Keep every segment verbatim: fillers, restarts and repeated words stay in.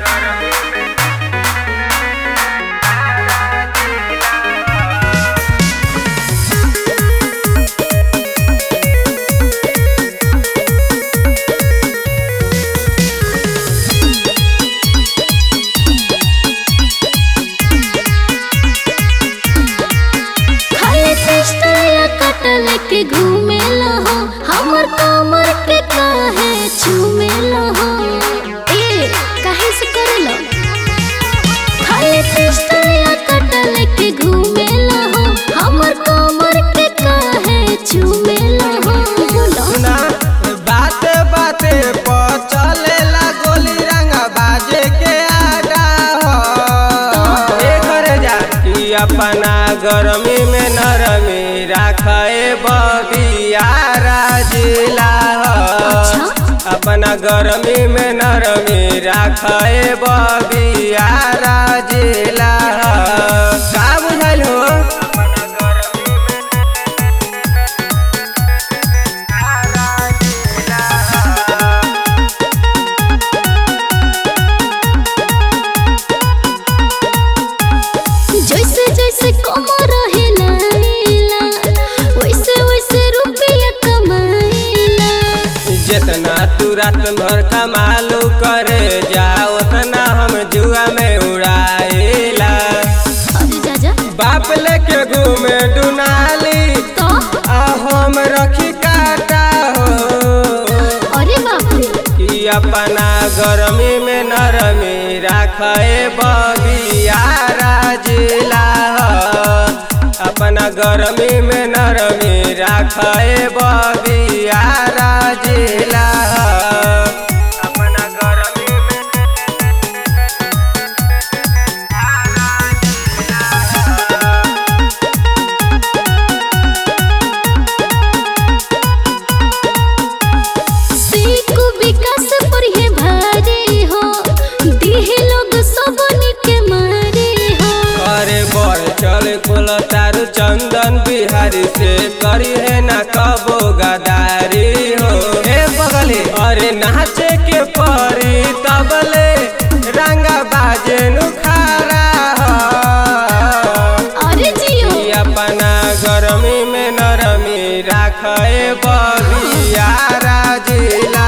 के घूमे लहो हमर कमर के काहे चूमे लहो ए काहे से करलो खाली पिस्टल या कटल के घूमे लहो हमर कमर के काहे चूमे लहो सुना बाते बाते पर चलेला गोली रंगा बाजे के आडा हो ए घरे जा कि अपना गरमी में नरमी राखे बबिया राजिला अपना गरमी में नरमी राखे बबिया राजिला का बुझल हो जैसे जैसे कमर हिलाइला वैसे वैसे रुपया कमाइला जितना तू रात भर कमालू करे जा उतना हम जुआ में उड़ाइला अरे जा जा बाप लेके घूमे डुनाली तो आ हम रखी काटा हो अरे बाप रे कि अपना गरमी में नरमी राखे बबिया राजिला अपना गरमी में नरमी राखे बबिया राजिला अपना गरमी में सीख विकास पर ये भारी हो दिहे लोग सबनी के मारे हो अरे बड़ चल कुल तारू चंदन बिहारी से करी है ना कबो गदारी हो ए बगले अरे नाचे के परी तबले रंगा बाजे नुखारा हो अरे जियो कि अपना गरमी में नरमी राखे बबिया राजिला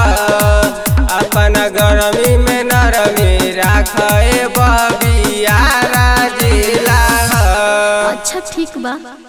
अपना गरमी में नरमी राखे बबिया राजिला अच्छा ठीक बा।